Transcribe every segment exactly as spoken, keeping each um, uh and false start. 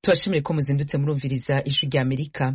Tubashimire ko muzindutse murumviriza ijwi rya Amerika.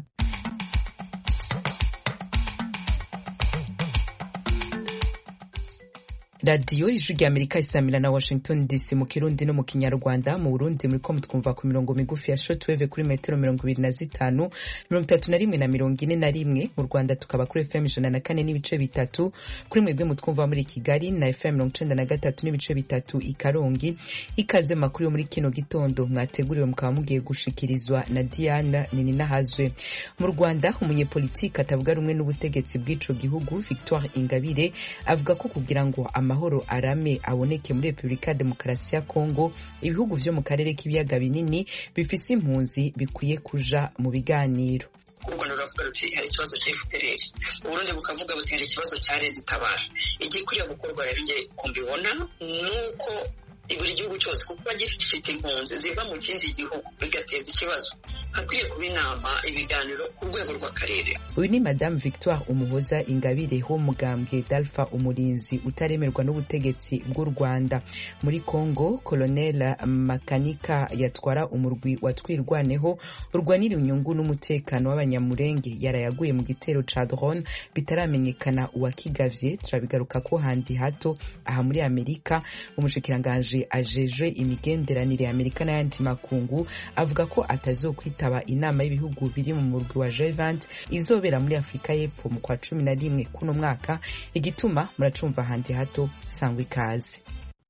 Radio ijwi rya Amerika isamira na Washington D C mu Kirundi no mu Kinyarwanda. Mu Burundi muriko mutwumva ku mirongo migufi ya shortwave kuri metero mirongo ibiri na zitanu, mirongo itatu na rimwe na mirongo ine na rimwe. Mu Rwanda tukaba kuri F M ijana na kane n'ibice bitatu, kuri mwebwe mutwumva muri Kigali na F M mirongo icenda na gatatu n'ibice bitatu i Karongi. Ikaze makuru yo muri kino gitondo mwateguriwe mukaba mugiye gushikirizwa na Diana Nininahazwe. Mu Rwanda umunyepolitiki atavuga rumwe n'ubutegetsi bw'ico gihugu Victoire Ingabire avuga ko kugira ngo amahoro arame aboneke muri Republika Demokarasi ya Kongo, ibihugu vyo mu karere k'ibiyaga binini bifise impunzi bikwiye kuja mu biganiro. U Rwanda ruravuga ruti hari ikibazo cya F D L R, Uburundi bukavuga buti hari ikibazo cya Leta itabara. Igikwiye gukorwa rero nge kumbibona nuko buri gihugu cyose kuko gifite impunzi ziva mu kindi gihugu bigateza ikibazo, hakwiye kuba inama ibiganiro ku rwego rw'akarere. Uyu ni Madame Victoire Umuhoza Ingabire ho mugambwe Dalpha Umurinzi utaremerwa n'ubutegetsi bw'u Rwanda. Muri Kongo, Colonel Makanika yatwara umurwi watwirwaneho urwanira inyungu n'umutekano w'abanyamurenge yarayaguye mu gitero ca drone bitaramenyekana uwakigavye. Turabigaruka ko handi hato aha muri Amerika. Umushikiranganje ajejwe imigenderanire ya Amerika n'ayandi makungu avuga ko atazokwitaba inama y'ibihugu biri mu murwi wa G vingt izobera muri Afrika y'Epfo mu kwa cumi na rimwe kuno mwaka. Igituma muracumva handi hato, sangwa ikaze.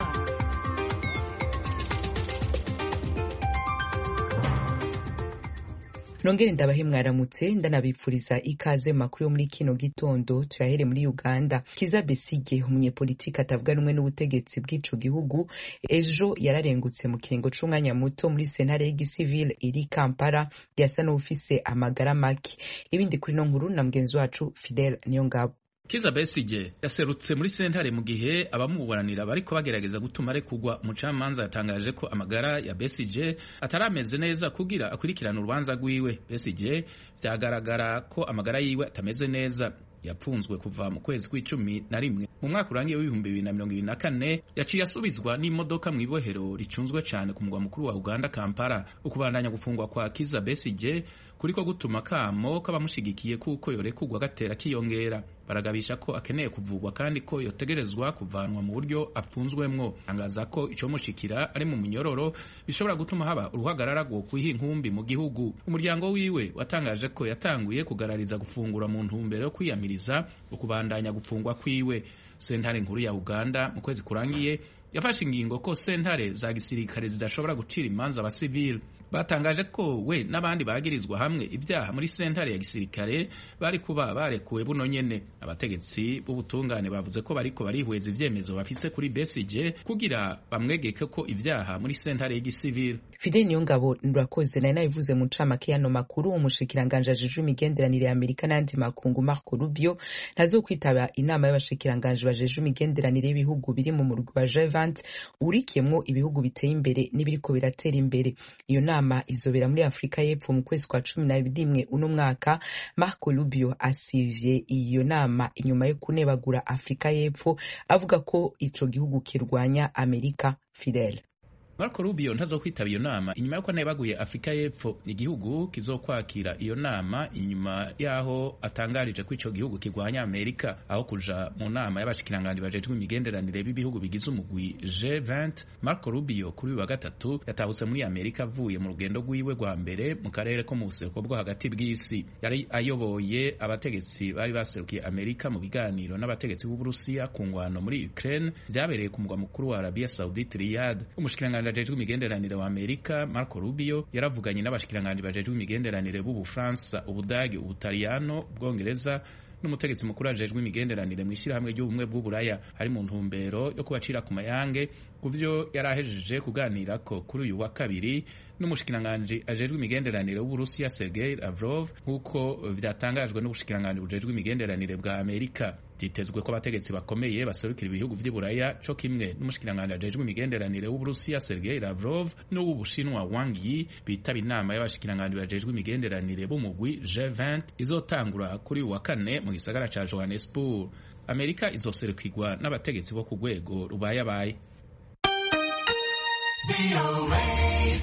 Nongere ndabahe mwaramutse ndanabipfuriza ikaze makuru yo muri kino gitondo. Tuyahere muri Uganda. Kizza Besigye umunyepolitiki atavuga rumwe n'ubutegetsi bw'ico gihugu ejo yararengutse mu kiringo c'umwanya muto muri sentare y'igisivile iri Kampala yasa n'ufise amagara make. Ibindi kuri no nkuru na mugenzi wacu Fidel Niyongabo. Kizza Besigye yaserutse muri sentare mu gihe abamuburanira bariko bagerageza gutuma arekurwa. Umucamanza yatangaje ko amagara ya Besigye atarameze neza kugira akurikirana urubanza rwiwe. Besigye vyagaragara ko amagara yiwe atameze neza. Yapfunzwe kuva mu kwezi kw'icumi na rimwe mu mwaka urangiye w'ibihumbi bibiri na mirongo ibiri na kane. Yaciye asubizwa n'imodoka mu ibohero ricunzwe cyane ku mugwa mukuru wa Uganda Kampala. Ukubandanya gufungwa kwa Kizza Besigye kuriko gutuma kamo k'abamushigikiye kuko yorekurwa gatera kiyongera. Baragabisha ko akeneye kuvugwa kandi ko yotegerezwa kuvanwa mu buryo apfunzwemwo. Angaza ko ico mushikira ari mu munyororo bishobora gutuma haba uruhagarara rwo kwiha inkumbi mu gihugu. Umuryango wiwe watangaje ko yatanguye kugarariza gufungura mu ntumbero yo kwiyamiriza ukubandanya gufungwa kwiwe. Sentare nkuru ya Uganda mu kwezi kurangiye yafashe ingingo ko sentare za gisirikare zidashobora gucira imanza abasivile. Batangaje ko we n'abandi bagirizwa hamwe ibyaha muri sentare ya gisirikare bari kuba barekuwe buno nyene. Abategetsi b'ubutungane bavuze ko bariko barihweza ivyemezo bafise kuri Besigye kugira bamwegeke ko ibyaha muri sentare y'igisivile. Fidel Niyongabo ndurakoze na nayivuze mu ncamake y'ano makuru. Umushikiranganje ajejwe imigenderanire ya Amerika n'andi makungu Marco Rubio ntazokwitaba inama y'abashikiranganje bajejwe imigenderanire y'ibihugu biri mu murwi wa G vingt urikiyemwo ibihugu biteye imbere n'ibiriko biratera imbere. Iyo nama izobera muri Afrika y'Epfo mu kwezi kwa cumi na rimwe uno mwaka. Marco Rubio asivye iyo nama inyuma yo kunebagura Afrika y'Epfo avuga ko ico gihugu kirwanya Amerika. Fidel Marco Rubio ntazokwitaba iyo nama inyuma yuko anebaguye Afrika y'Epfo. Igihugu kizokwakira iyo nama inyuma yaho atangarije ko ico gihugu kirwanya Amerika. Aho kuja mu nama y'abashikiranganje bajejwe imigenderanire b'ibihugu bigize umugwi G vingt, Marco Rubio kuri wa gatatu yatahutse muri Amerika avuye mu rugendo rwiwe rwa mbere mu karere ko mu buseruko bwo hagati bw'isi. Yari ayoboye abategetsi bari baserukiye Amerika mu biganiro n'abategetsi b'Uburusiya ku ngwano muri Ukraine vyabereye ku mugwa mukuru wa Arabia Saudite Riyadh. Umushikiranganje bajejwe imigenderanire wa Amerika Marco Rubio yaravuganye n'abashikiranganje bajejwe imigenderanire b'Ubufaransa, Ubudagi, Ubutaliyano, Ubwongereza n'umutegetsi mukuru ajejwe imigenderanire mu ishirahamwe ry'ubumwe bw'Uburaya. Hari mu ntumbero yo kubacira ku mayange kuvyo yarahejeje kuganira ko kuri uyu wa kabiri n'umushikiranganje ajejwe imigenderanire w'Uburusiya Sergei Lavrov nk'uko vyatangajwe n'ubushikiranganje bujejwe imigenderanire bwa Amerika. Ditezwe ko abategetsi bakomeye baserukira ibihugu vy'Iburaya co kimwe n'umushikiranganje ajejwe imigenderanire w'Uburusiya Sergei Lavrov n'uw'Ubushinwa Wang Yi bitaba inama y'abashikiranganje bajejwe imigenderanire b'umugwi G vingt izotangura kuri uwa kane mu gisagara ca Johannesburg. Amerika izoserukirwa n'abategetsi bo ku rwego rubayabaye.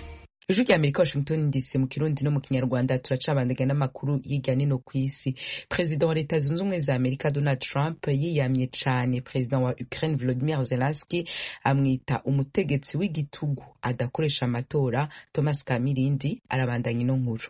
ijwi rya Amerika Washington D C mu Kirundi no mu Kinyarwanda turacabandanya n'amakuru y'irya nino kw'isi. Perezida wa Leta Zunze Ubumwe za Amerika Donald Trump yiyamye cane Perezida wa Ukraine Volodymyr Zelensky amwita umutegetsi w'igitugu adakoresha amatora. Thomas Kamirindi arabandanya ino nkuru.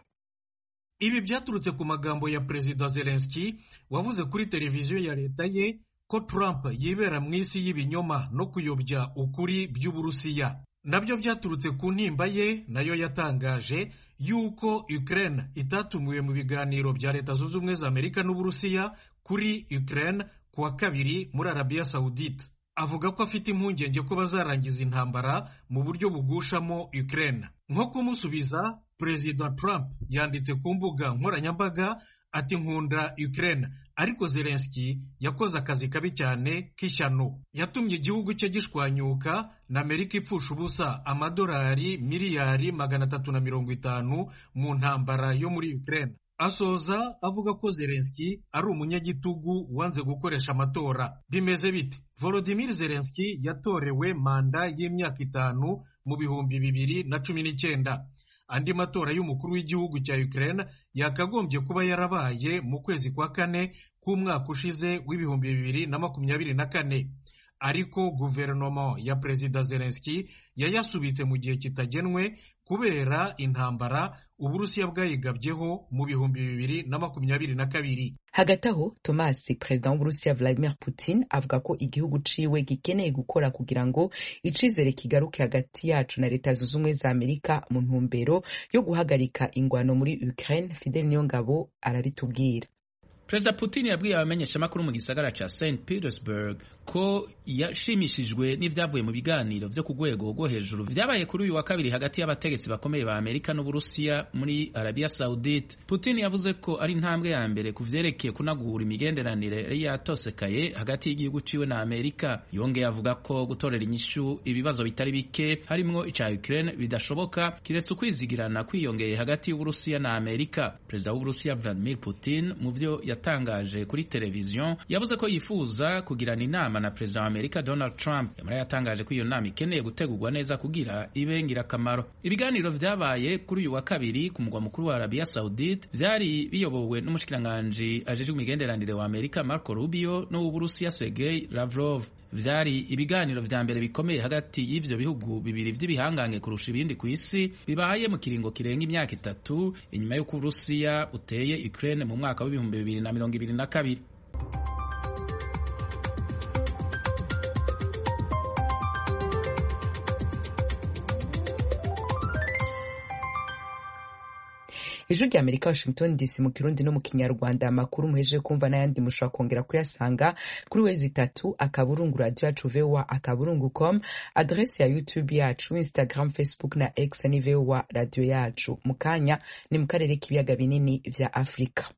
Ibi byaturutse ku magambo ya Perezida Zelensky wavuze kuri televiziyo ya leta ye ko Trump yibera mu isi y'ibinyoma no kuyobya ukuri by'Uburusiya. Nabyo byaturutse ku ntimba ye nayo yatangaje yuko Ukraine itatumiwe mu biganiro bya Leta Zunze Ubumwe za Amerika n'Uburusiya kuri Ukraine kuwa kabiri muri Arabia Saudite. Avuga ko afite impungenge ko bazarangiza intambara mu buryo bugushamo Ukraine. Nko kumusubiza, Perezida Trump yanditse ku mbuga nkoranyambaga ati nkunda Ukraine, ariko Zelensky yakoze akazi kabi cyane k'ishyano. Yatumye igihugu cye gishwanyuka na Amerika ipfusha ubusa amadolari miliyari magana atatu na mirongo itanu mu ntambara yo muri Ukraine. Asoza avuga ko Zelensky ari umunyagitugu wanze gukoresha amatora. Bimeze bite? Volodymyr Zelensky yatorewe manda y'imyaka itanu mu bihumbi bibiri na cumi n'icyenda. Andi matora y'umukuru w'igihugu cya Ukraine yakagombye kuba yarabaye mu kwezi kwa kane k'umwaka ushize w'ibihumbi bibiri na makumyabiri na kane, ariko guverinoma ya Perezida Zelensky yayasubitse mu gihe kitagenwe kubera intambara Uburusiya bwayigabyeho mu bihumbi bibiri na makumyabiri na kabiri. Hagati aho Thomas, Perezida w'Uburusiya Vladimir Putin avuga ko igihugu ciwe gikeneye gukora kugira ngo icizere kigaruke hagati yacu na Leta Zunze Ubumwe za Amerika mu ntumbero yo guhagarika ingwano muri Ukraine. Fidel Niyongabo arabitubwira. Perezida Putin yabwiye abamenyeshamakuru mu gisagara ca Saint Petersburg ko yashimishijwe n'ivyavuye mu biganiro vyo ku rwego rwo hejuru vyabaye kuri uyu wa kabiri hagati y'abategetsi bakomeye ba Amerika n'Uburusiya muri Arabia Saudite. Putin yavuze ko ari intambwe ya mbere ku vyerekeye kunagura imigenderanire yari yatosekaye hagati y'igihugu ciwe na Amerika. Yongeye avuga ko gutorera inyishu ibibazo bitari bike harimwo ica Ukraine bidashoboka kiretse ukwizigirana kwiyongeye hagati y'Uburusiya na Amerika. Perezida w'Uburusiya Vladimir Putin mu vyo yatangaje kuri televiziyo yavuze ko yifuza kugirana inama na Perezida wa Amerika Donald Trump. Yamara yatangaje ko iyo nama ikeneye gutegurwa neza kugira ibe ngirakamaro. Ibiganiro vyabaye kuri uyu wa kabiri ku mugwa mukuru wa Arabia Saudite vyari biyobowe n'umushikiranganji ajejwe imigenderanire wa Amerika Marco Rubio n'Uburusiya Sergei Lavrov. Vyari ibiganiro vya mbere bikomeye hagati y'ivyo bihugu bibiri vy'ibihangange kurusha ibindi ku isi bibaye mu kiringo kirenga imyaka itatu inyuma y'uko Uburusiya uteye Ukraine mu mwaka w'ibihumbi bibiri na mirongo ibiri na kabiri. Ijwi rya Amerika Washington D C mu Kirundi no mu Kinyarwanda. Amakuru muhejeje kumva n'ayandi mushobora kongera kuyasanga kuri wezi itatu akaburungu radio yacu V O A akaburungu com, adresse ya YouTube yacu, Instagram, Facebook na X ni V O A radio yacu. Mukanya ni mu karere k'ibiyaga binini vya Afrika.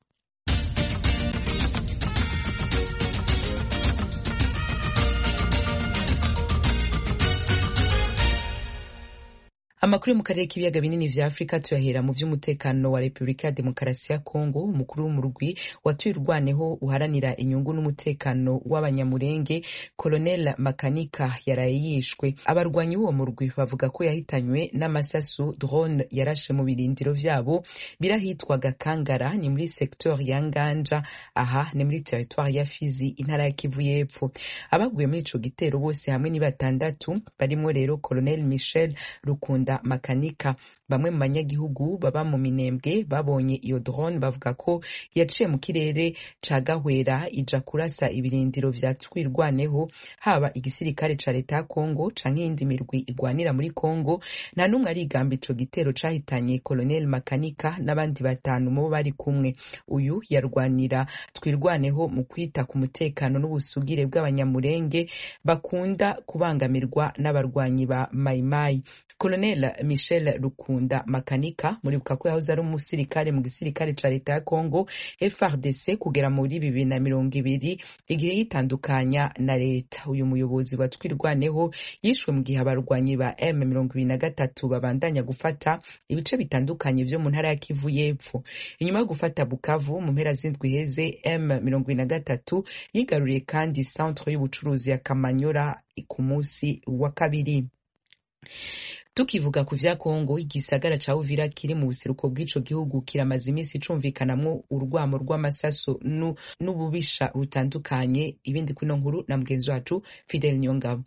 Amakuru mu karere k'ibiyaga binini vya Afrika tuyahera mu vy'umutekano wa Republika ya Demokarasi ya Kongo. Umukuru w'umurwi watwirwaneho uharanira inyungu n'umutekano w'abanyamurenge Colonel Makanika yaraye yishwe. Abarwanyi b'uwo murwi bavuga ko yahitanywe n'amasasu drone yarashe mu birindiro vyabo birahitwaga Kangara, ni muri secteur ya Nganja, aha ni muri territoire ya Fizi, intara ya Kivu y'Epfo. Abaguye muri ico gitero bose hamwe ni batandatu, barimo rero Colonel Michel Rukunda Makanika. Bamwe mu banyagihugu baba mu Minembwe babonye iyo drone bavuga ko yaciye mu kirere ca Gahwera ija kurasa ibirindiro vya twirwaneho, haba igisirikare ca leta ya Kongo canke iyindi mirwi igwanira muri Kongo. Nta numwe arigamba ico gitero cahitanye Colonel Makanika n'abandi batanu mu bari kumwe. Uyu yarwanira twirwaneho mu kwita ku mutekano n'ubusugire bw'abanyamurenge bakunda kubangamirwa n'abarwanyi ba Mai Mai. Colonel Michel Rukunda Makanika muribuka ko yahoze ari umusirikare mu gisirikare ca leta ya Kongo F R D C kugera muri bibiri na mirongo ibiri igihe yitandukanya na leta. Uyu muyobozi wa twirwaneho yishwe mu gihe abarwanyi ba M mirongo ibiri na gatatu babandanya gufata ibice bitandukanye vyo mu ntara ya Kivu y'Epfo. Inyuma yo gufata Bukavu mu mpera z'indwi heze, M mirongo ibiri na gatatu yigaruriye kandi centre y'ubucuruzi ya Kamanyora ku munsi wa kabiri. Tukivuga ku vya Kongo, igisagara ca Uvira kiri mu buseruko bw'ico gihugu kiramaze iminsi cumvikanamwo urwamo rw'amasaso n'ububisha rutandukanye. Ibindi kwino nkuru na mugenzi wacu Fidel Nyongabo.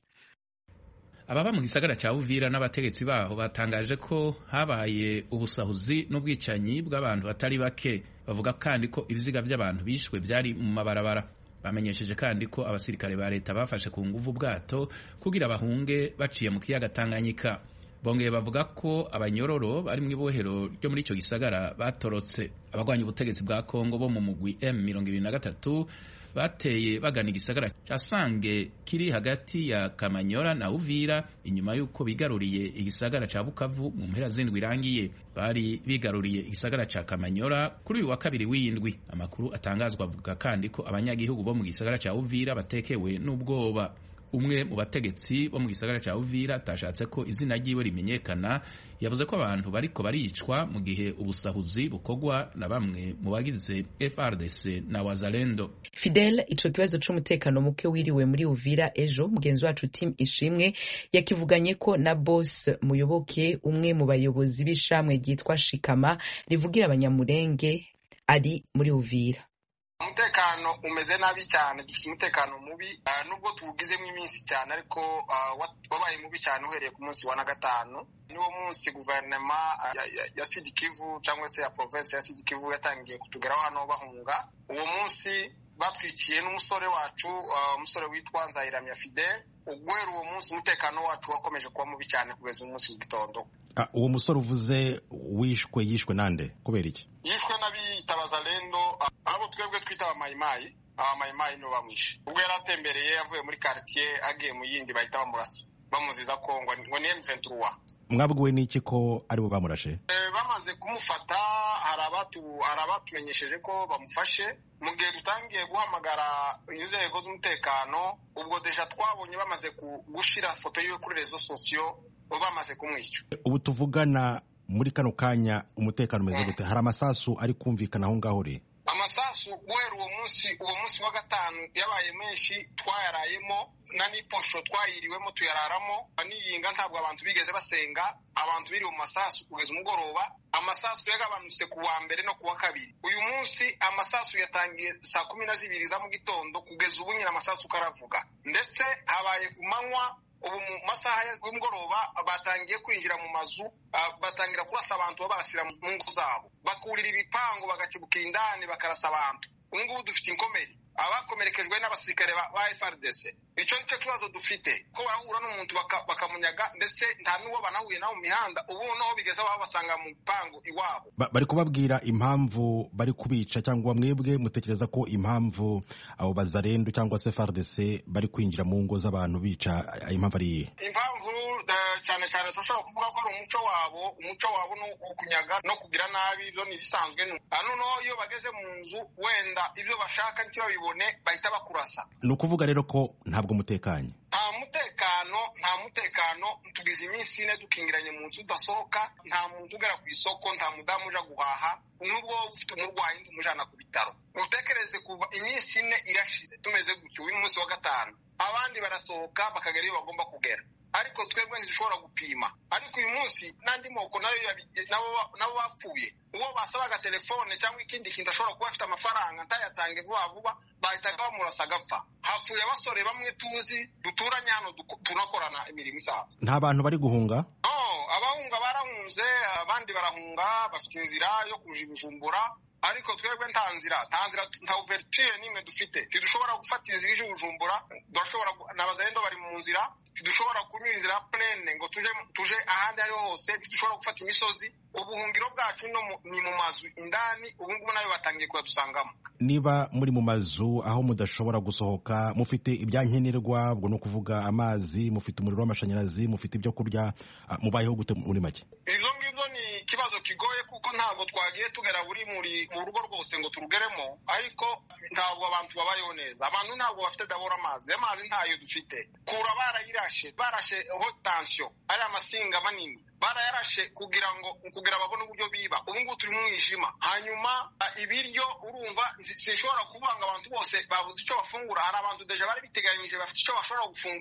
Ababa mu gisagara ca Uvira n'abategetsi baho batangaje ko habaye ubusahuzi n'ubwicanyi bw'abantu batari bake. Bavuga kandi ko ibiziga by'abantu bishwe byari mu mabarabara. Bamenyesheje kandi ko abasirikare ba leta bafashe ku nguvu bwato kugira bahunge baciye mu kiyaga Tanganyika. Bongeye bavuga ko abanyororo bari mu ibohero ryo muri ico gisagara batorotse. Abagwanya ubutegetsi bwa Kongo bo mu mugwi M mirongo ibiri na gatatu bateye bagana igisagara ca Sange kiri hagati ya Kamanyora na Uvira inyuma yuko bigaruriye igisagara ca Bukavu mu mpera z'indwi irangiye. Bari bigaruriye igisagara ca Kamanyora kuri uyu wa kabiri w'indwi. Amakuru atangazwa avuga kandi ko abanyagihugu bo mu gisagara ca Uvira batekewe n'ubwoba. Umwe mu bategetsi bo mu gisagara ca Uvira atashatse ko izina ryiwe rimenyekana yavuze ko abantu bariko baricwa mu gihe ubusahuzi bukogwa na bamwe mu bagize F R D C na Wazalendo. Fidel, ico kibazo c'umutekano muke wiriwe muri Uvira ejo mugenzi wacu Tim Ishimwe yakivuganye ko na Boss Muyoboke, umwe mu bayobozi b'ishamwe ryitwa Shikama rivugira abanyamurenge ari muri Uvira. Umutekano umeze nabi cyane, dufite umutekano mubi uh, nubwo tuwugizemo iminsi cyane, ariko uh, wabaye mubi cyane uhereye ku munsi wa na gatanu. Niwo munsi guverinoma uh, ya, ya, ya Sud Kivu cyangwa se ya province ya Sud Kivu yatangiye kutugeraho hano bahunga. Uwo munsi batwikiye n'umusore wacu, umusore uh, witwa Nzayiramya Fidel. Ugwera uwo munsi umutekano wacu wakomeje kuba mubi cyane kugeza umunsi w'igitondo. Ah, uwo musore uvuze wishwe yishwe nande kubera iki? Yishwe n'abita Wazalendo, abo twebwe twita abamayimayi. Abamayimayi nibo bamwishe. Ubwo yaratembereye yavuye muri quartier agiye mu yindi bahita bamurasa, bamuziza ko ngo ni M vingt-trois. Mwabwiwe n'iki ko ari bo bamurashe? Eh, bamaze kumufata harabatu harabatumenyesheje ko bamufashe. Mu gihe dutangiye guhamagara inzego z'umutekano, ubwo deja twabonye bamaze gushira foto yiwe kuri rezo sosiyo, bamaze kumwica. Ubu tuvugana muri kano kanya umutekano umeze gute? Hari amasasu ari kumvikana aho ngaho re? Amasasu guhera uwo munsi uwo munsi wa gatanu yabaye menshi, twayarayemo na niposho twayiriwemo tuyararamo. Niyinga ntabwo abantu bigeze basenga, abantu biri mu masasu kugeza umugoroba. Amasasu yagabanutse ku wa mbere no ku wa kabiri. Uyu munsi amasasu yatangiye saa kumi na zibiri za mu gitondo kugeza ubu nyina amasasu karavuga, ndetse habaye ku manywa. Ubu mu masaha y'umugoroba batangiye kwinjira mu mazu, uh, batangira kurasa abantu babasira mu ngo zabo, bakurira ibipango bagacibuka indani bakarasa abantu. Ubu ngubu dufite inkomeri, abakomerekejwe n'abasirikare ba F R D C. Ico nico kibazo dufite, ko barahura n'umuntu bakamunyaga baka ndetse nta nuwo banahuye nawo mu mihanda. Ubu noho bigeze aho basanga mu pango iwabo. Ba, bari kubabwira impamvu bari kubica, cyangwa mwebwe mutekereza ko impamvu abo Bazalendo cyangwa se F R D C bari kwinjira mu ngo z'abantu bica impamvu ari iyihe? Impamvu cyane cyane tushobora kuvuga ko ari umuco wabo. Umuco wabo no kunyaga no kugira nabi, ibyo ni bisanzwe. Noneho iyo bageze mu nzu wenda ibyo bashaka nicyo babibone bahita bakurasa. Ni ukuvuga rero ko ntabwo mutekanye? Nta mutekano, nta mutekano. Tugize iminsi ine dukingiranye mu nzu udasohoka, nta muntu ugera ku isoko, nta mudamu uja guhaha, nubwo ufite umurwayi ndumujana ku bitaro. Utekereze kuva iminsi ine irashize tumeze gutyo, uyu munsi wa gatanu abandi barasohoka bakagera iyo bagomba kugera, ariko twebwe ntidushobora gupima. Ariko uyu munsi n'andi moko nayo nabo nabo bapfuye, uwo basabaga telefone cyangwa ikindi kintu ashobora kuba afite amafaranga ntayatange vuba vuba bahitaga bamurasa agapfa. Hafuye abasore bamwe tuzi duturanye hano tunakorana imirimo isaba. Nta bantu bari guhunga? Oh, abahunga barahunze, abandi barahunga bafite inzira yo kuja Bujumbura, ariko twebwe nta nzira nta nzira nta ouverture nimwe dufite. Tidushobora gufata inzira ije Bujumbura, dushobora n'Abazalendo bari mu nzira, tidushobora kunyura inzira plane ngo tuje tuje ahandi ari hose, tidushobora gufata imisozi. Ubuhungiro bwacu no ni mu mazu indani, ubu ngubu nayo batangiye kudusangamo. Niba muri mu mazu aho mudashobora gusohoka, mufite ibyankenerwa, ubwo no kuvuga amazi, mufite umuriro w'amashanyarazi, mufite ibyo kurya, mubayeho gute muri make? Ibyo ngibyo ni ikibazo kigoye kuko ntabwo twagiye tugera buri muri mu rugo rwose ngo turugeremo, ariko ntabwo abantu babayeho neza. Abantu ntabwo bafite dabora amazi, amazi ntayo dufite. Kura barayirashe, barashe haute tension, ari amasinga manini barayarashe kugira ngo kugira babone uburyo biba. Ubu ngubu turi mu mwijima. Hanyuma ibiryo urumva sinshobora kuvanga abantu bose babuze icyo bafungura. Hari abantu deja bari biteganyije bafite icyo bashobora gufungura,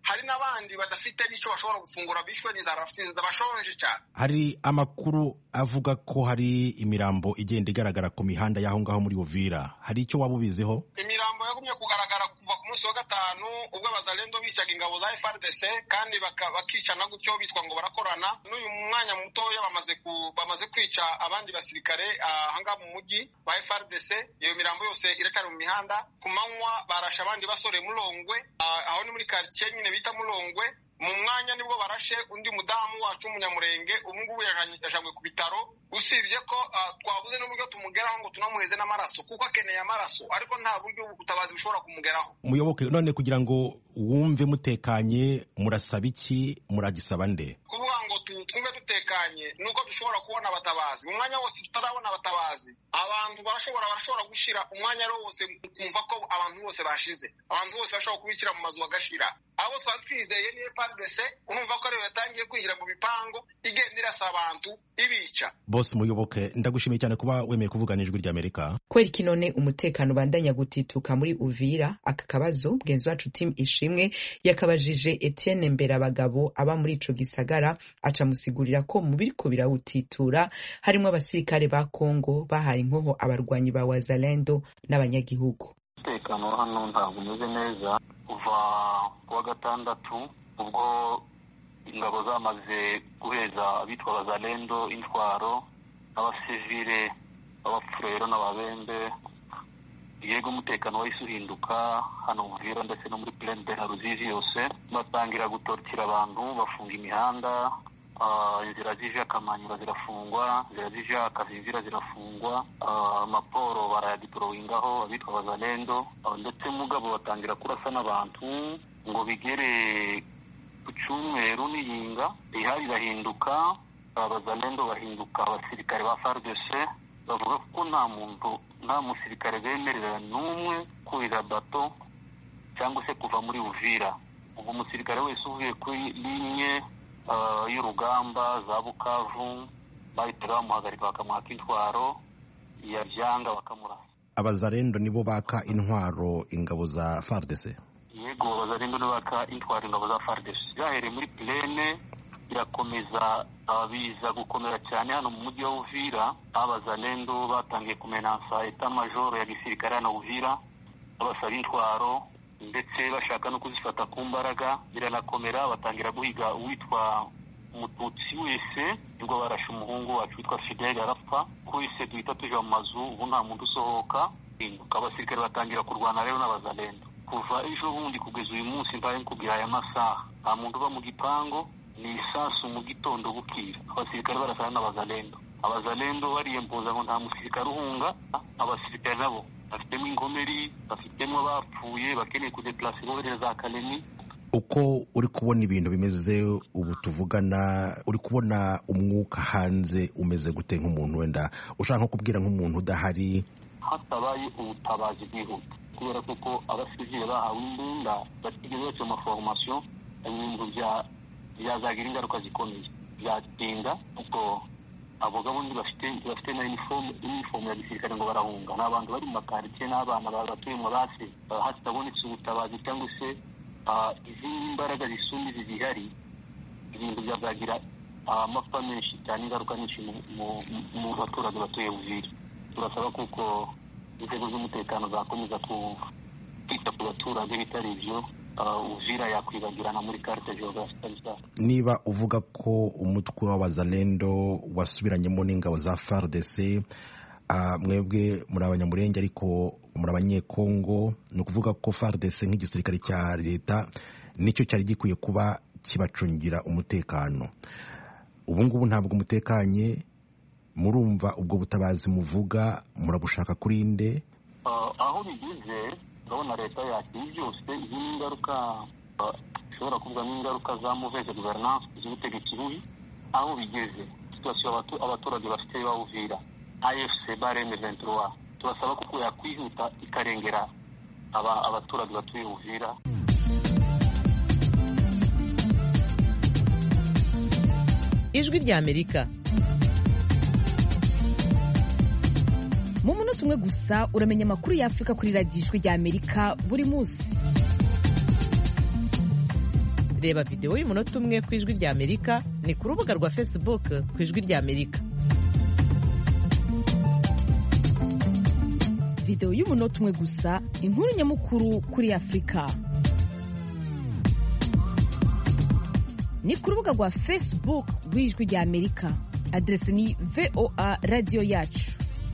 hari n'abandi badafite n'icyo bashobora gufungura bishwe n'inzara bashonje cyane. Hari amakuru avuga ko hari imirambo igenda igaragara ku mihanda y'aho ngaho muri Uvira, hari icyo waba ubiziho? Imirambo yagumye kugaragara kuva ku munsi wa gatanu ubwo abazalendo bicaga ingabo za F R D C kandi bakicana gutyo bitwa ngo barakorana. N'uyu mwanya mutoya bamaze ku bamaze kwica abandi basirikare ahanga mu mujyi ba F R D C. Iyo mirambo yose iracyari mu mihanda. Ku manywa barasha abandi basore Mulongwe, aho ni muri quartier nyine bita Mulongwe. Mu mwanya nibwo barashe undi mudamu wacu umunyamurenge, ubu ngubu yajanywe ku bitaro. Usibye ko uh, twabuze n'uburyo tumugeraho ngo tunamuheze n'amaraso kuko akeneye amaraso, ariko nta buryo ubutabazi bushobora kumugeraho. Muyoboke, none kugira ngo wumve mutekanye murasaba iki, muragisaba nde? Kuvuga ngo twumve dutekanye nuko dushobora kubona abatabazi. Mu mwanya wose tutarabona abatabazi, abantu barashobora barashobora gushira umwanya wose kumva ko abantu bose bashize, abantu bose bashobora kubikira mu mazu bagashira. Abo twatwizeye ni F R D C, urumva ko rero yatangiye kwinjira mu bipango igenda irasa abantu ibica. Boss Muyoboke, ndagushimiye cyane kuba wemeye kuvugana ijwi rya Amerika. Kweri kinone umutekano bandanya gutituka muri Uvira, aka kabazo bwenzi wacu Team Ishimwe yakabajije Etienne Mberabagabo aba muri ico gisagara, aca musigurira ko mu biriko birawutitura harimo abasirikare ba Kongo bahaye inkoho abarwanyi ba Wazalendo n'abanyagihugu. Umutekano hano ntabwo umeze neza kuva kuwa gatandatu ubwo ingabo zamaze guheza abitwa Wazalendo intwaro n'abasivile abafurero n'ababembe. Yego umutekano wahise uhinduka hano Uvira ndetse no muri Plaine de la Ruzizi yose, batangira gutortira abantu, bafunga imihanda, inzira zije Akamanyura zirafungwa, inzira zije Akavimvira zirafungwa, amaporo barayadiporowingaho abitwa Wazalendo, ndetse mugabo batangira kurasa n'abantu ngo bigere ku cyumweru n'iyinga ihari irahinduka, Abazalendo bahinduka abasirikare ba F A R D C. Bavuga ko nta muntu nta musirikare bemerera n'umwe kurira bato cyangwa se kuva muri Uvira. Ubu umusirikare wese uvuye kuri linye uh, y'urugamba za Bukavu bahita bamuhagarika bakamuhaka intwaro, yabyanga bakamurasa. Abazalendo nibo baka intwaro ingabo za F A R D C? Yego, Abazalendo nibo baka intwaro ingabo za F A R D C. Byahereye muri Plaine birakomeza biza gukomera cyane hano mu mujyi wa Uvira. Abazalendo batangiye kumenansa eta majoro ya gisirikare hano Uvira, abasaba intwaro ndetse bashaka no kuzifata ku mbaraga. Biranakomera, batangira guhiga uwitwa Umututsi wese, ubwo barashe umuhungu wacu witwa Fidel arapfa. Kwese duhita tuja mu mazu, ubu nta muntu usohoka. Abasirikare batangira kurwana rero n'Abazalendo kuva ejo bundi kugeza uyu munsi mbaye nkubwira aya masaha. Nta muntu uba mu gipango, ni isasu mu gitondo bukira. Abasirikare barasana n'Abazalendo. Abazalendo bariyempoza ngo nta musirikare uhunga. Abasirikare nabo bafitemo ingomeri, bafitemo abapfuye bakeneye kudeplasa bohereza za Kalemi. Uko uri kubona ibintu bimeze ubu tuvugana, uri kubona umwuka hanze umeze gute nk'umuntu wenda ushaka nko kubwira nk'umuntu udahari? Hatabaye ubutabazi bwihuta kubera kuko abasivile bahawe imbunda batigeze baca mu formation, ibintu bya byazagira ingaruka zikomeye, byatinda kuko abo gabundi bafite bafite na uniform uniform ya gisirikare ngo barahunga. N'abantu bari mu makaritsiye n'abana batuye mu basi, hatabonetse ubutabazi cyangwa se izindi mbaraga zisumba zihari, ibintu byazagira amapfa menshi cyane, ingaruka nyinshi mu baturage batuye Uvira. Turasaba kuko inzego z'umutekano zakomeza kwita ku baturage, bitari ibyo Uvira yakwibagirana muri carte geographique. Niba uvuga ko umutwe w'Abazalendo wasubiranyemo n'ingabo za F A R D C, Uh, mwebwe muri abanyamurenge ariko muri abanyekongo, ni ukuvuga ko F A R D C nk'igisirikare cya leta nicyo cyari gikwiye kuba kibacungira umutekano. Ubu ngubu ntabwo umutekanye, murumva ubwo butabazi muvuga murabushaka kuri nde? Uh, aho bigeze ndabona leta yakiri byose izindi ingaruka ishobora uh, kuvuga n'ingaruka za mauvaise gouvernance z'ubutegetsi bubi. Aho bigeze situation abaturage bafite bawuvira A F C bare M vingt-trois, turasaba kuko yakwihuta ikarengera aba abaturage batuye Uvira. Ijwi rya Amerika. Mu munota umwe gusa uramenya amakuru y'Afrika kuri radiyo Ijwi rya Amerika buri munsi. reba videwo y'umunota umwe ku ijwi rya Amerika ni ku rubuga rwa Facebook ku ijwi rya Amerika. videwo y'umunota umwe gusa, inkuru nyamukuru kuri Afurika. Ni ku rubuga rwa Facebook rw'ijwi rya Amerika. Adresi ni V O A Radio Yacu.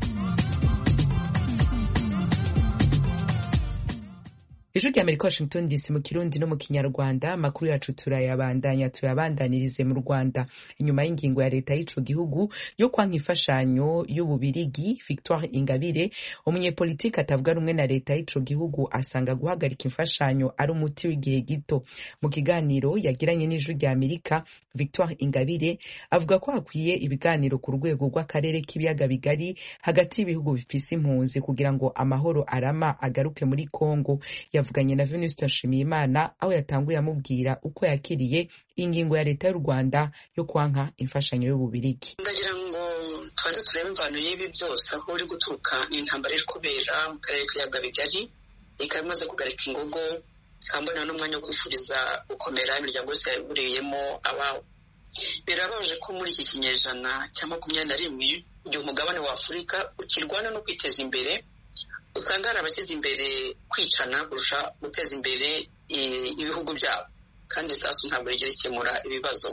Ijwi rya Amerika Washington D C mu Kirundi no mu Kinyarwanda. Amakuru yacu turayabandanya tuyabandanirize mu Rwanda. Inyuma y'ingingo ya leta y'ico gihugu yo kwanka imfashanyo y'Ububirigi, Victoire Ingabire, umunyepolitiki atavuga rumwe na leta y'ico gihugu, asanga guhagarika imfashanyo ari umuti w'igihe gito. Mu kiganiro yagiranye n'Ijwi rya Amerika, Victoire Ingabire avuga ko hakwiye ibiganiro ku rwego rw'akarere k'ibiyaga bigari hagati y'ibihugu bifise impunzi kugira ngo amahoro arama agaruke muri Kongo. Yavuganye na Venuste Nshimiyimana aho yatanguye amubwira uko yakiriye ingingo ya leta y'u Rwanda yo kwanka imfashanyo y'Ububirigi. Ndagira ngo twanze turebe imvano y'ibi byose aho uri guturuka n'intambara iri kubera mu karere k'ibiyaga bigari, ikaba imaze kugarika ingogo, ikambona n'umwanya wo kwifuriza gukomera imiryango yose yaburiyemo ababo. Birabaje ko muri iki kinyejana cya makumyabiri na rimwe igihe umugabane wa Afurika ukirwana no kwiteza imbere, usanga hari abashyize imbere kwicana kurusha guteza imbere ibihugu byabo, kandi sasu ntabwo rigera ikemura ibibazo.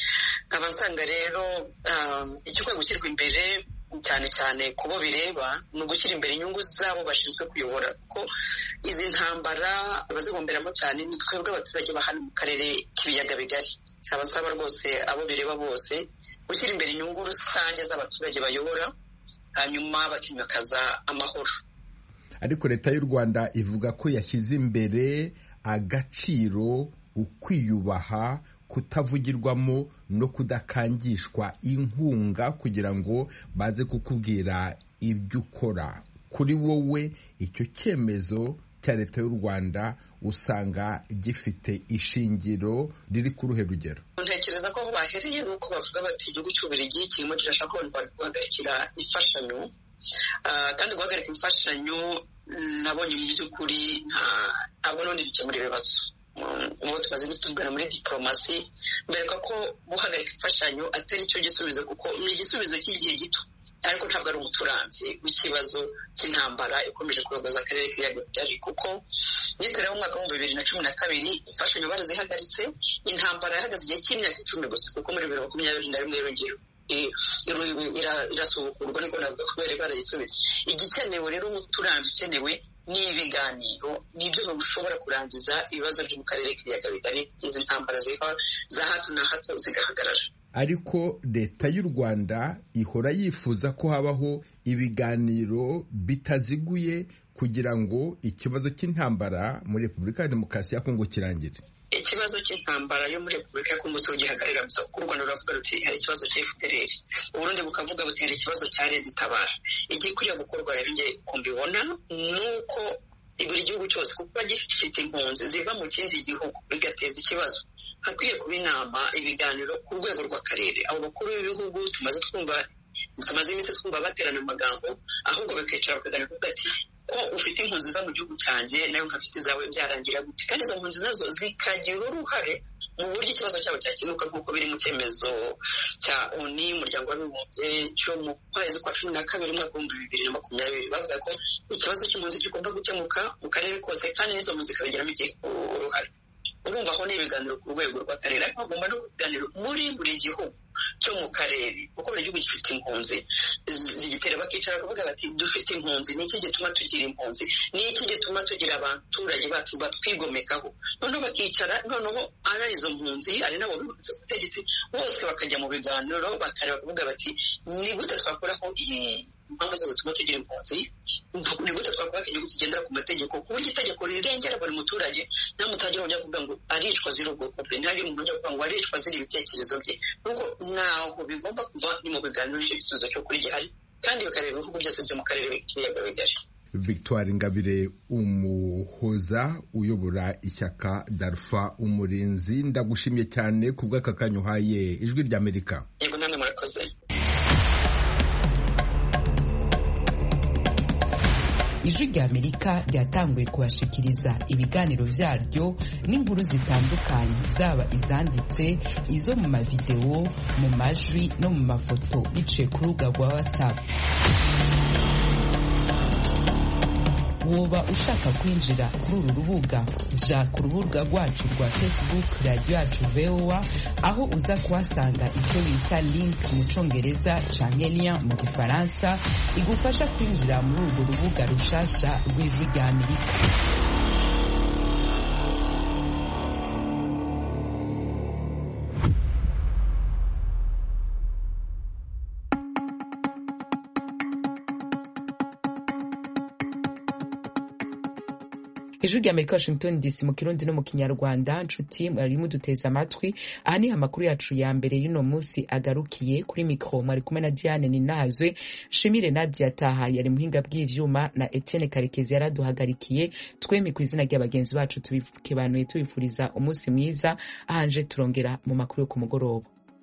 Abasanga rero igikwiye gushyirwa imbere cyane cyane kubo bireba ni ugushyira imbere inyungu zabo bashinzwe kuyobora, kuko izi ntambara abazigomberamo cyane ni twebwe abaturage ba hano mu karere k'ibiyaga bigari. Abasaba rwose abo bireba bose gushyira imbere inyungu rusange z'abaturage bayobora, hanyuma bakimakaza amahoro. Ariko leta y'u Rwanda ivuga ko yashyize imbere agaciro, ukwiyubaha, kutavugirwamo no kudakangishwa inkunga kugira ngo baze kukubwira ibyo ukora. Kuri wowe icyo cyemezo cya leta y'u Rwanda usanga gifite ishingiro riri ku ruhe rugero? Ntekereza ko bahereye nuko bavuga bati igihugu cy'Ububirigi kirimo kirashaka ko guhagarikira imfashanyo, kandi guhagarika imfashanyo nabonye mu by'ukuri ntabwo none bikemura ibibazo. Ubu tumaze gutungana muri diplomasi mbereka ko guhagarika imfashanyo atari cyo gisubizo, kuko ni igisubizo cy'igihe gito, ariko ntabwo ari umuturambye w'ikibazo cy'intambara ikomeje kuyogoza akarere k'ibiyaga bigari. Kuko nitera mu mwaka wa bibiri na cumi na kabiri imfashanyo barazihagaritse, intambara yahagaze igihe cy'imyaka icumi gusa, kuko muri bibiri na makumyabiri na rimwe yongera irasubukurwa niko navuga kubera barayisubiza. Igikenewe rero umuturambye ukenewe ni ibiganiro, nibyo bishobora kurangiza ibibazo byo mu karere k'ibiyaga bigari, izi ntambara za hato na hato zigahagarara. Ariko leta y'u Rwanda ihora yifuza ko habaho ibiganiro bitaziguye kugira ngo ikibazo cy'intambara muri Repubulika ya Demokarasi ya Kongo kirangire. Ikibazo cy'intambara yo muri Repubulika ya Kongo gihagarira gusa, kuko u Rwanda ruravuga ruti hari ikibazo cya F D L R, Uburundi bukavuga buti hari ikibazo cya Red Tabara. Igikwiriye gukorwa rero nge kumbibona nuko buri gihugu cyose kuko gifite impunzi ziva mu kindi gihugu bigateza ikibazo, hakwiye kuba inama, ibiganiro ku rwego rw'akarere. Abo bakuru b'ibihugu tumaze twumva tumaze iminsi twumva baterana amagambo, ahubwo bakicara bakaganira kuvuga ati ko ufite impunzi za mu gihugu cyanjye nayo nkafite izawe byarangira gute, kandi izo mpunzi nazo zikagira uruhare mu buryo ikibazo cyabo cyakemuka nk'uko biri mu cyemezo cya O N U, umuryango w'abibumbye cyo mu kwezi kwa cumi na kabiri umwaka w'ibihumbi bibiri na makumyabiri. Bavuga ko ikibazo cy'impunzi kigomba gukemuka mu karere kose, kandi n'izo mpunzi zikabigiramo uruhare. Urumva aho ni ibiganiro ku rwego rw'akarere, ariko hagomba no kuganira muri buri gihugu cyo mu karere, kuko buri gihugu gifite impunzi zigitera, bakicara bakavuga bati dufite impunzi, ni iki gituma tugira impunzi, ni iki gituma tugira abaturage bacu batwigomekaho. Noneho bakicara, noneho ari izo mpunzi ari nabo bibuze ubutegetsi bose bakajya mu biganiro, bakareba bakavuga bati ni gute twakoraho iyi impamvu zose zituma tugira impunzi, ni gute twakora igihugu kigendera ku mategeko, ku buryo itegeko rirengera buri muturage, nta mutajya ujya kuvuga ngo aricwa ziri ubwoko bwe, nta muntu ujya kuvuga ngo aricwa ziri ibitekerezo bye. Nuko ntaho bigomba kuva ni mu biganiro by'ibisubizo cyo kuri gihari, kandi bakareba ibihugu byose byo mu karere k'ibiyaga bigari. Victoire Ingabire Umuhoza uyobora ishyaka Darfa Umurinzi, ndagushimye cyane ku bw'aka kanya uhaye Ijwi ry'Amerika. Yego namwe murakoze. ijwi rya amerika ryatanguye kubashikiriza ibiganiro vyaryo n'inkuru zitandukanye zaba izanditse, izo mu mavideo, mu majwi no mu mafoto biciye ku rubuga rwa WhatsApp. Woba ushaka kwinjira kuri uru rubuga, ja ku rubuga rwacu rwa Facebook radio yacu V O A, aho uza kuhasanga icyo bita link mu congereza canke lien mu gifaransa igufasha kwinjira muri urwo rubuga rushasha rw'ijwi rya Amerika. Ijwi rya Amerika Washington D C mu Kirundi no mu Kinyarwanda. Nshuti mwari muduteza amatwi, aha ni amakuru yacu ya mbere y'uno munsi agarukiye. Kuri mikro mwari kumwe na Diane Ninazwe, Shimire Nadia Taha yari muhinga bw'ivyuma na Etienne Karekezi yaraduhagarikiye. Twemi ku izina ry'abagenzi bacu tubikebanuye tubifuriza umunsi mwiza, ahanje turongera mu makuru yo ku mugoroba.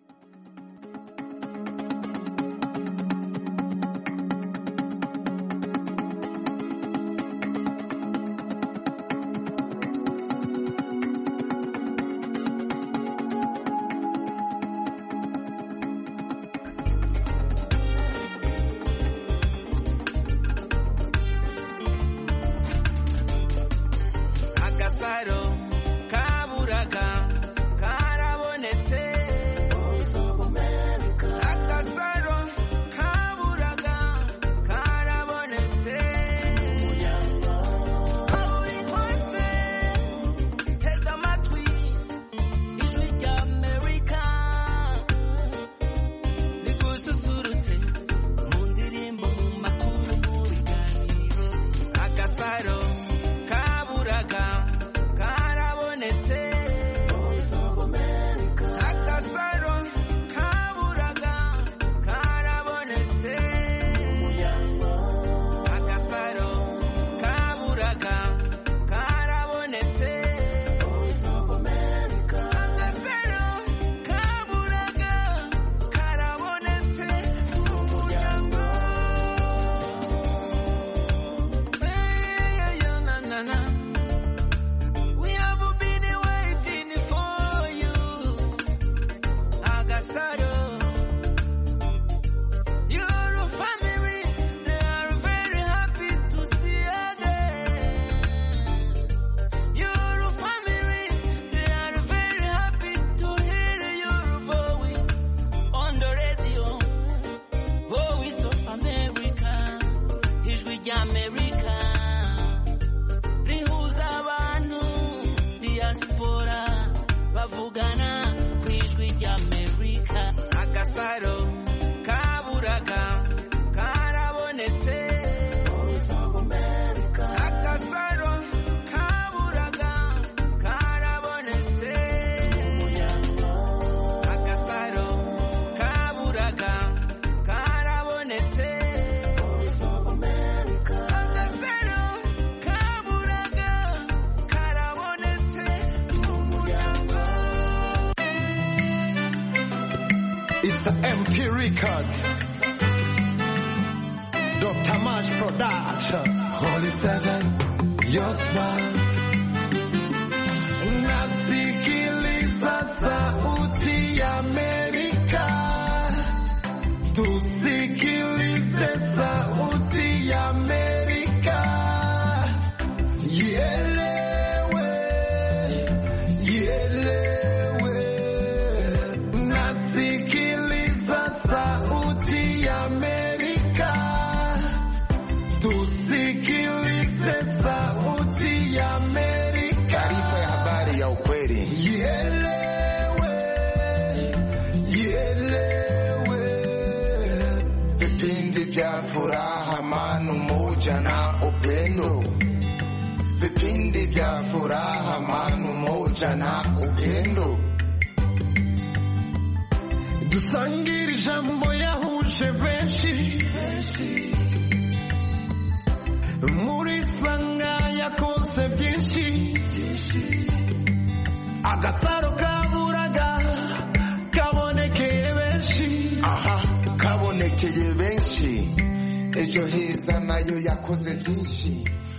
It's an M P record. Doctor Mash Production. Holy Seven, your smile. Nasikiliza sauti ya Amerika. Tusikilize sauti ya Amerika. Ielewe, ielewe. Nasikiliza sauti ya Amerika. Tusikilize sauti ya Amerika. Taarifa ya habari ya ukweli. Ielewe, ielewe. Vipindi vya furaha, amani, umoja na upendo. Vipindi vya furaha, amani, umoja na upendo. Dusangire ijambo yahuje benshi. Muri sanga yakoze byinshi. Agasaro kaburaga kabonekeye benshi. Aha, kabonekeye benshi. Ejo ejo heza nayo yakoze byinshi